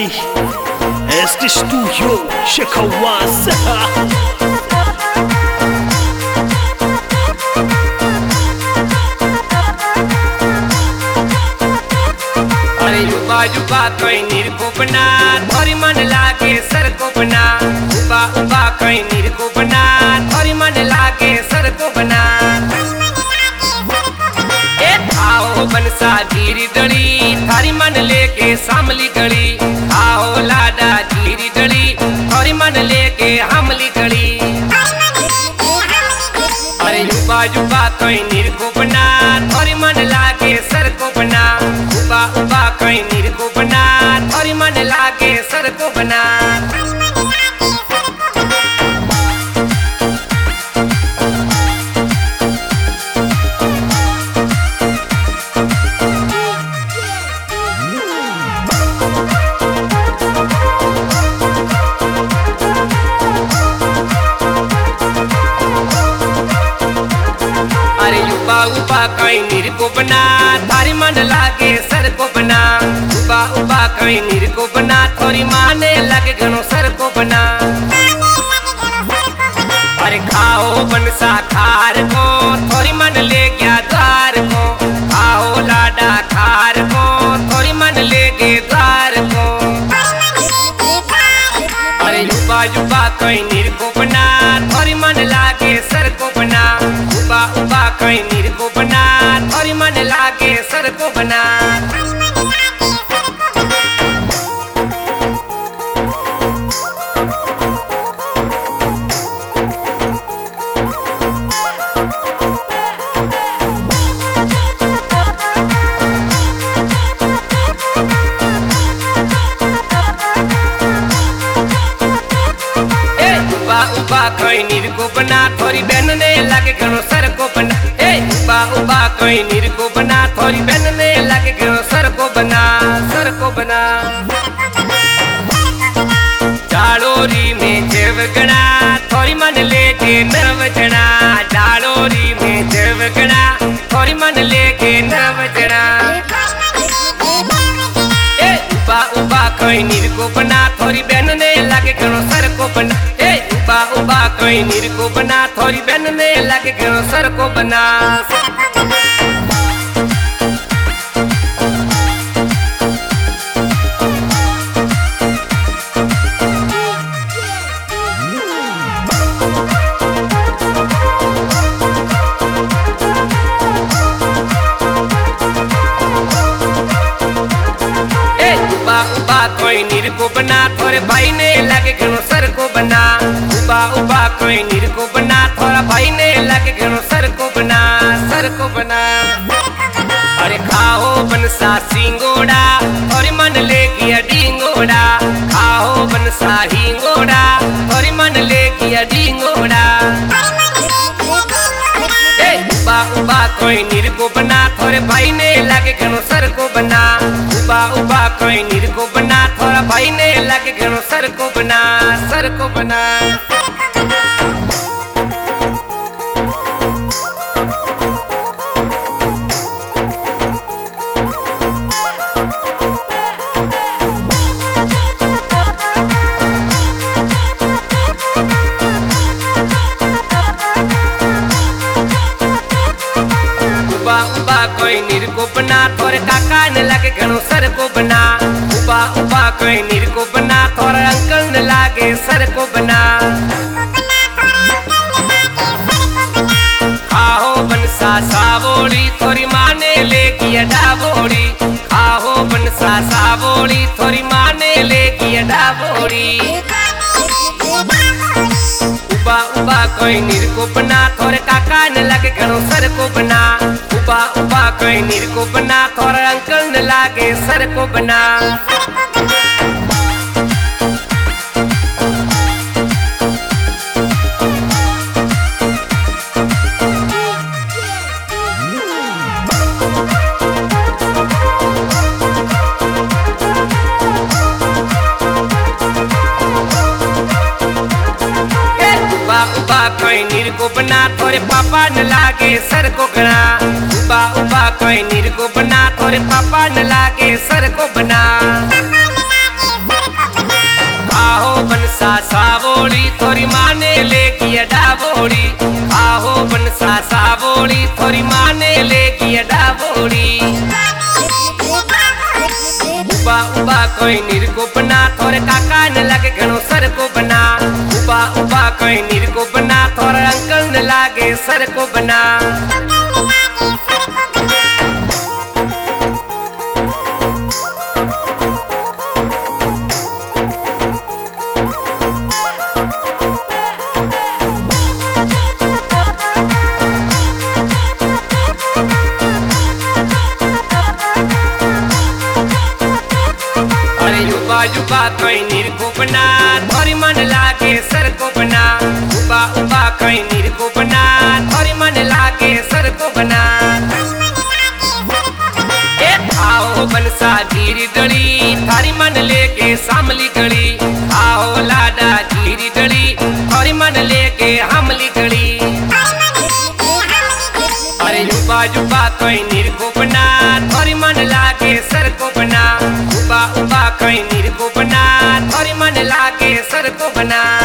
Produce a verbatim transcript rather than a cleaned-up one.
aí, este estúdio Chekawasa. अरे युवा युवा कहीं निर्गुपना थोड़ी मन लागे सर को बना उबा उबा कहीं निर्गुपना थोड़ी मन लागे सर को बना ए आओ बनसा धीरी डली थारी मन लेके सामली गली आओ लाडा धीरी डली थोड़ी मन लेके हमली गली अरे युवा युवा कहीं निर्गुपना थोड़ी मन लागे सर को बना उबा उबा कहीं निर्गुपना थोड़ी मन लागे सर को बना अरे युवा उबा कहीं निर्गो बना थारी मन लागे सर को बना उबा उबा कहीं निर्गो बना थोड़ी माने लगे घणो सर को बना अरे खाओ बनसा खार को थोड़ी मन ले गया द्वार को आओ लाडा खार को थोड़ी मन ले गए द्वार को अरे युवा युवा कहीं निर्गो बना थोड़ी मन लागे सर को बना उबा उबा कहीं निर्गो बना थोड़ी मन लागे सर को बना उबा उबा कहीं निर्गो बना थोड़ी बहनने लगे घणो सर को बना ए उबा उबा कहीं निर्गो बना थोड़ी बहनने लगे घणो सर को बना सर को बना जाड़ोरी में जेव गणा थोड़ी मन लेके नव जना जाड़ोरी में जेव गणा थोड़ी मन लेके नव जना ए उबा उबा कहीं निर्गो बना थोड़ी बहनने लगे घणो सर को बना ए उबा उबा कहीं निर्गो बना थोड़ी बहनने लगे घणो सर को बना उबा उबा कोई निर्गो बना थोड़े भाई ने लगे घणो सर को बना उबा उबा कोई निर्गो बना थोड़ा भाई ने लगे घणो सर को बना सर को बना अरे खाओ बनसा सिंगोड़ा थोड़ी मन ले गया डिंगोड़ा खाओ बनसा हिंगोड़ा थोड़ी मन ले गया डिंगोड़ा उबा उबा कोई निर्गो बना थोड़े भाई ने लगे घणो सर को बना उबा उबा कोई निर्गो बना थोड़ा भाई ने लगे घणो सर को बना सर को बना उबा उबा कोई निर्गो बना थोड़े काका ने लगे घणो सर को बना उबा उबा कोई निर्गो बना थोड़ा अंकल ने लागे सर को बना खाओ बनसा सावोली थोड़ी माने ले गया डाबोड़ी खाओ बनसा सावोली थोड़ी माने ले गया डाबोड़ी उबा उबा कोई निर्गो बना थोड़े काका ने लगे घणो सर को बना उबा उबा कोई निर्गो बना थोड़ा अंकल ने लागे सर को बना उबा कोई निर्गो बना थोड़े पापा न लागे सर को घना उबा उबा कोई निर्गो बना थोड़े पापा न लागे सर को बना सावोली थोड़ी माने लेगी डाबोड़ी आहो बनसा सावोली थोड़ी माने लेगी डाबोड़ी उबा उबा कोई नीर को बना थोड़े काका न लगे घणो सर को बना उबा उबा कोई नीर को बना थोड़ा अंकल न लागे सर को बना युबा युबा कोई नीर को बना थोड़ी मन लागे सर को बना उबा उबा कोई नीर को बना थोड़ी मन लागे सर को बना ए आओ बनसा जीरी डली थारी मन लेके सामली गली आओ लाडा जीरी डली थोड़ी मन लेके हमली गली अरे युबा युबा कोई नीर को बना थोड़ी मन लागे सर को बना उबा उबा कोई नीर को बना थोड़ी मन लागे सर को बना।